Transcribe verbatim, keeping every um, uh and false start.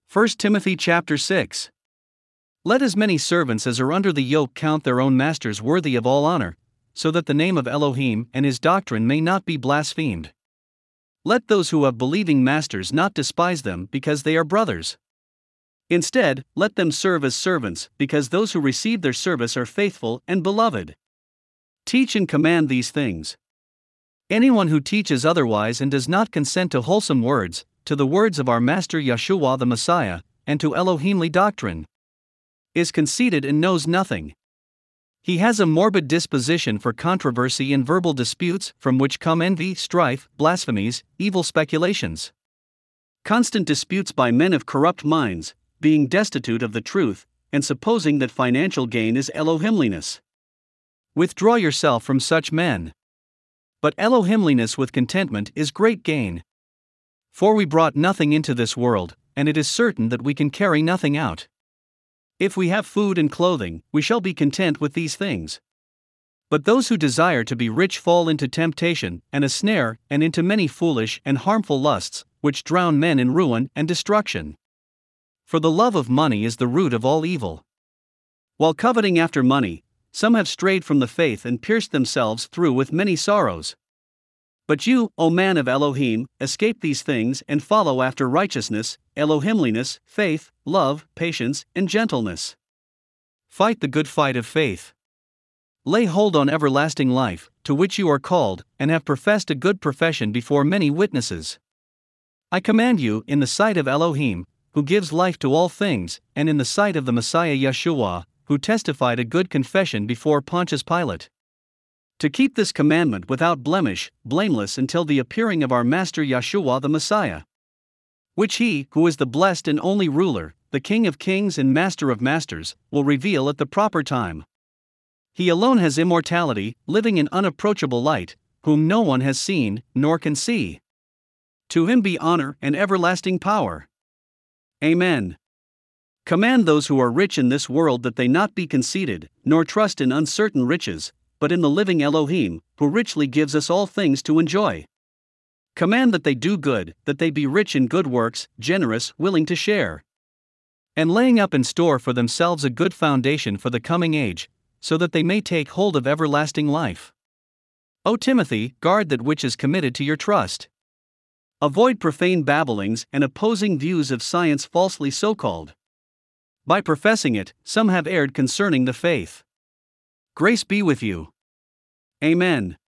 First Timothy chapter six. Let as many servants as are under the yoke count their own masters worthy of all honor, so that the name of Elohim and his doctrine may not be blasphemed. Let those who have believing masters not despise them because they are brothers. Instead, let them serve as servants, because those who receive their service are faithful and beloved. Teach and command these things. Anyone who teaches otherwise and does not consent to wholesome words, to the words of our Master Yeshua the Messiah, and to Elohimly doctrine, is conceited and knows nothing. He has a morbid disposition for controversy and verbal disputes, from which come envy, strife, blasphemies, evil speculations, constant disputes by men of corrupt minds, being destitute of the truth, and supposing that financial gain is Elohimliness. Withdraw yourself from such men. But Elohimliness with contentment is great gain. For we brought nothing into this world, and it is certain that we can carry nothing out. If we have food and clothing, we shall be content with these things. But those who desire to be rich fall into temptation, and a snare, and into many foolish and harmful lusts, which drown men in ruin and destruction. For the love of money is the root of all evil. While coveting after money, some have strayed from the faith and pierced themselves through with many sorrows. But you, O man of Elohim, escape these things and follow after righteousness, Elohimliness, faith, love, patience, and gentleness. Fight the good fight of faith. Lay hold on everlasting life, to which you are called, and have professed a good profession before many witnesses. I command you, in the sight of Elohim, who gives life to all things, and in the sight of the Messiah Yeshua, who testified a good confession before Pontius Pilate, to keep this commandment without blemish, blameless until the appearing of our Master Yeshua the Messiah, which he, who is the blessed and only ruler, the King of kings and Master of masters, will reveal at the proper time. He alone has immortality, living in unapproachable light, whom no one has seen, nor can see. To him be honor and everlasting power. Amen. Command those who are rich in this world that they not be conceited, nor trust in uncertain riches, but in the living Elohim, who richly gives us all things to enjoy. Command that they do good, that they be rich in good works, generous, willing to share, and laying up in store for themselves a good foundation for the coming age, so that they may take hold of everlasting life. O Timothy, guard that which is committed to your trust. Avoid profane babblings and opposing views of science falsely so-called. By professing it, some have erred concerning the faith. Grace be with you. Amen.